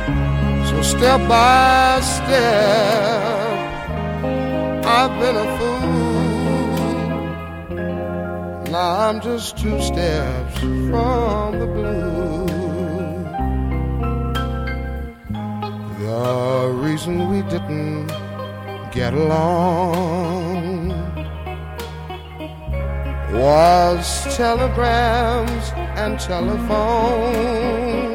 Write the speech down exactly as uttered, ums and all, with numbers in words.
So step by step, I've been a fool. Now I'm just two steps from the blue. The reason we didn't get along was telegrams and telephone.